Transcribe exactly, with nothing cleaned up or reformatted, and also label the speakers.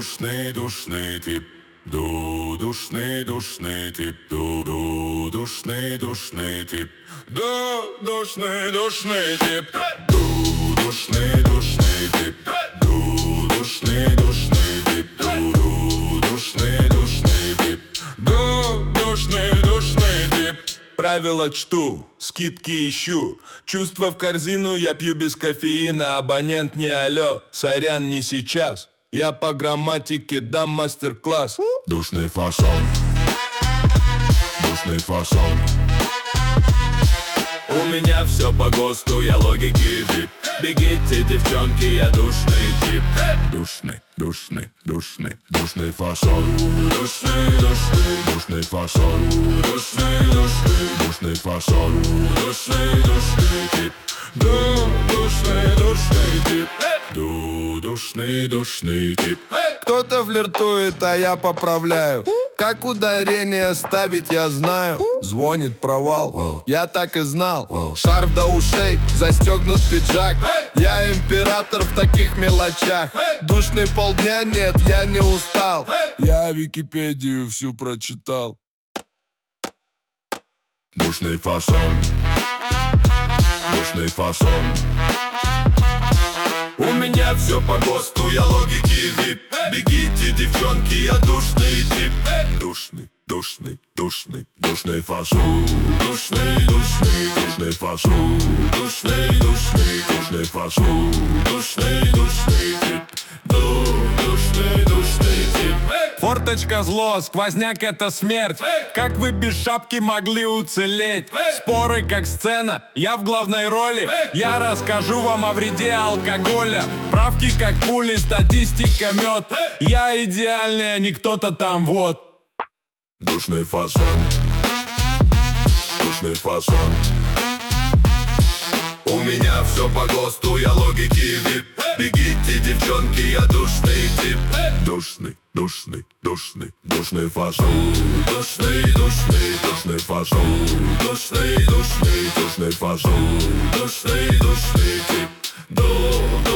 Speaker 1: душный, душный тип. Ду, душный, душный тип. Ду, ду, душный, душный тип. Ду, душный, душный тип. Ду, душный, душный тип. Ду, душный, душный тип. Ду, ду, душный, душный тип. Ду, душный, душный тип.
Speaker 2: Правила чту, скидки ищу. Чувства в корзину, я пью без кофеина. Абонент не алло, сорян, не сейчас. Я по грамматике дам мастер-класс.
Speaker 1: Душный фасон. Душный фасон.
Speaker 2: У меня все по ГОСТу, я логики тип. Бегите, девчонки, я душный тип.
Speaker 1: Душный, душный, душный, душный фасон. Душный, душный, душный фасон. Душный, душный, душный фасон. Душный, душный тип. Ду, душный, душный тип. Ду, душный, душный тип.
Speaker 2: Кто-то флиртует, а я поправляю. Как ударение ставить, я знаю. Звонит провал, я так и знал. Шарф до ушей, застегнут пиджак. Я император в таких мелочах. Душный полдня, нет, я не устал. Я Википедию всю прочитал.
Speaker 1: Душный фасон. Душный фасон.
Speaker 2: У меня все по ГОСТу, я логики вип. Бегите, девчонки, я душный тип.
Speaker 1: Душный, душный, душный, душный фасон. Душный, душный, душный фасон. Душный, душный, душный фасон. Душный, душный тип. Ду, душный, душный тип.
Speaker 2: Форточка зло, сквозняк это смерть. Как вы без шапки могли уцелеть? Споры как сцена, я в главной роли. Я расскажу вам о вреде алкоголя. Правки как пули, статистика мед. Я идеальный, а не кто-то там вот.
Speaker 1: Душный фасон. Душный фасон.
Speaker 2: У меня все по ГОСТу, я логики вип. Бегите, девчонки, я душный тип.
Speaker 1: Душный, душный, душный, душный фасон. Душный, душный, душный фасон. Душный, душный, душный фасон. Душный, душный тип. Ду,